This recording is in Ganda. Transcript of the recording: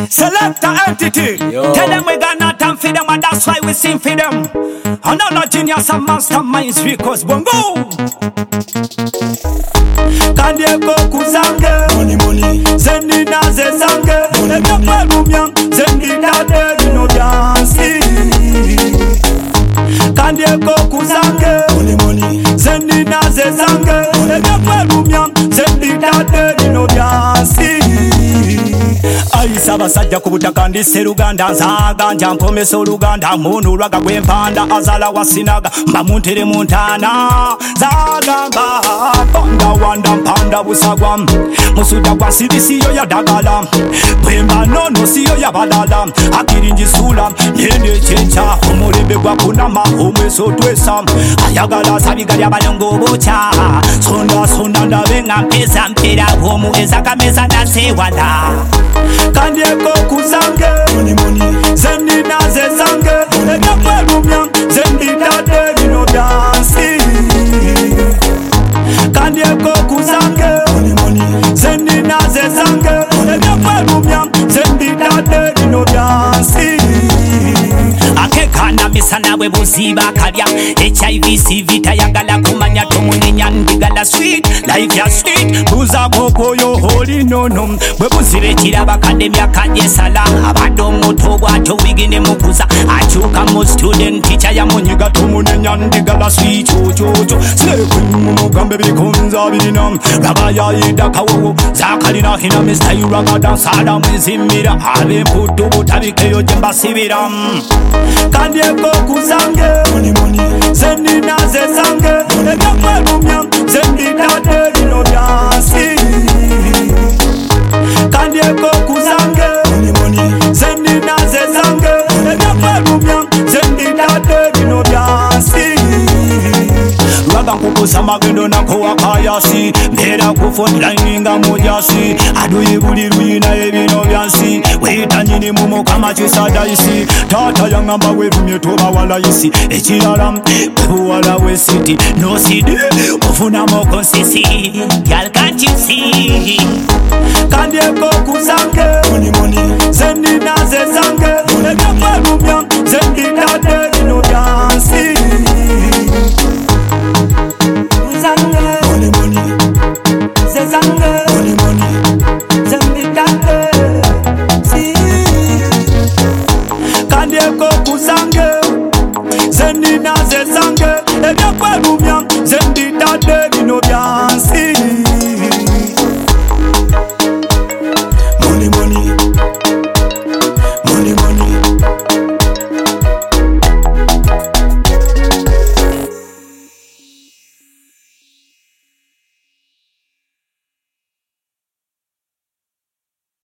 Select the entity. Yo. Tell them we got no time for them, and that's why we sing for them. And all the genius and masterminds because bongo. Kandeko kuzange, money, zendi na zezange, eka rumyam, zendi na de no dansi. Kandeko kuzange, money, zendi na zezange, eka rumyam, zendi na de no dansi. Aisa basajja kubutaka ndise Luganda nzaganja mpomesa Oluganda muntu lwaga gwempanda azala wasinaga mbamuntere muntana zagamba panda wanda mpanda busagwa musuda kwa sibisiyo ya dagala bwemba nono siyo ya badala akirinjisula nende chencha omulebe gwa kunama omweso twesa ayagala sabigali abalongo bocha sonda ndabenga mpesa mpera bomu ezakameza nasewala Kandeko kuzange, money, zendi na zezange, eka rumyam, zendi na de no dansi. Kandeko kuzange, money, zendi na zezange, eka rumyam, zendi na de no dansi. Akekana misana we buziba kalya HIV sivita yagala kumanya tomunenya ndigala sweet life ya sweet buza koko yo holy nono we buzire kiraba academia kanje sala abado moto bwato wigine mukuza achuka mu student teacher ya munyiga tomunenya ndigala sweet chocho seko mugambe bikunza birinam rabaya yida kawo zakalina hina Mr. Yuraga dansala mwizimira abe mputu butabikeyo jemba sibiram Kandeko kuzange, money, zendi na zezange, eka rumyam, zendi na de no dansi. Kandeko kuzange, money, zendi na zezange, eka rumyam, zendi na de no dansi. Lwaga kukusa magendo na kuwa kayasi, mbera kufondline nga mujasi, aduyi buli ruina ebino byansi, wita nyini mumo kama chisadaisi, tata yangamba werumye toba wala isi, echirala wala we city, no city, ufuna moko sisi, y'all can't you see? Kandeko kuzange, money,